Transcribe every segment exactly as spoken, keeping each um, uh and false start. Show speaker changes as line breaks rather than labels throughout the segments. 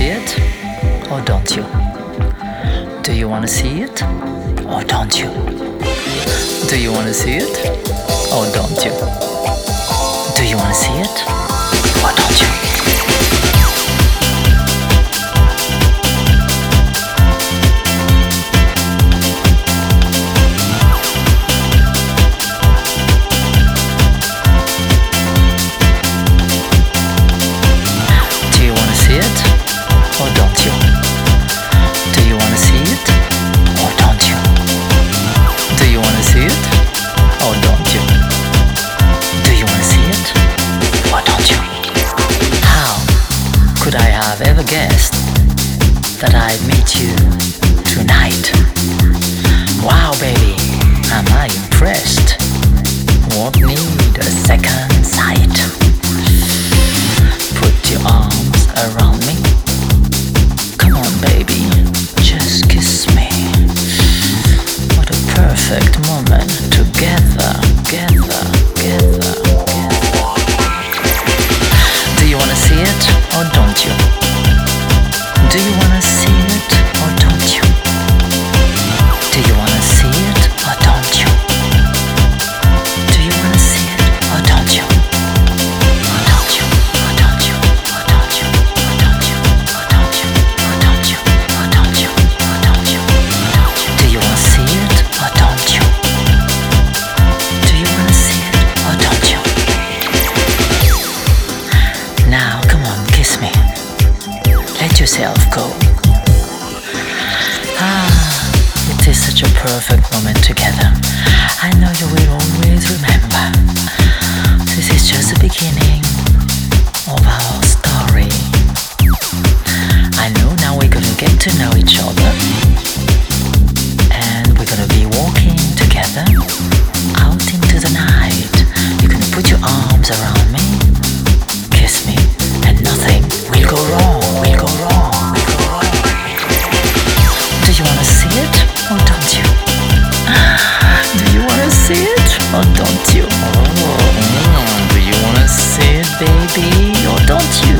it or don't you? Do you wanna see it or don't you? Do you wanna see it or don't you? Do you wanna see it or don't you? Could I have ever guessed that I'd meet you tonight? Wow, baby, am I impressed? Won't need a second sight. Put your arms around me. Come on, baby, just kiss me. What a perfect moment together, together, together. Do you wanna see it or don't you? Do you wanna see it or don't you? Do you wanna see it or don't you? Do you wanna see it or don't you? Or don't you? Or don't you? Or don't you? Or don't you? Or don't you? Or don't you? Or don't you? Or don't you? Or don't you? Do you wanna see it or don't you? Do you wanna see it or don't you? Now come on, kiss me. Let yourself go. Ah, it is such a perfect moment together. I know you will always remember. This is just the beginning of our story. I know now we're gonna get to know each other, and we're gonna be walking together out into the night. You're gonna put your arms around me, kiss me, and nothing will go wrong, will go wrong, will go wrong. Do you wanna see it or don't you? Do you wanna see it or don't you? Oh, do you wanna see it, baby, or don't you?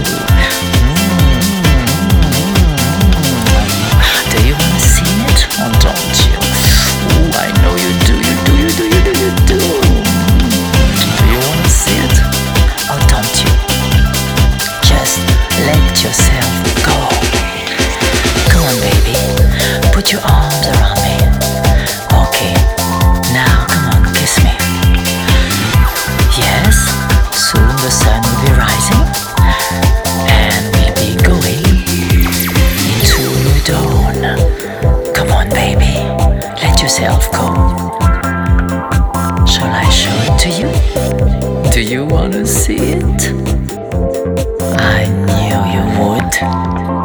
Do you wanna see it or don't you? Oh, I know you do, you do, you do, you do, you do. Do you wanna see it or don't you? Just let yourself go. Come on, baby, put your arms around me. Okay, now come on, kiss me. Yes, soon the sun will be rising, and we'll be going into new dawn. Come on, baby, let yourself go. Shall I show it to you? Do you wanna see it? I knew you would.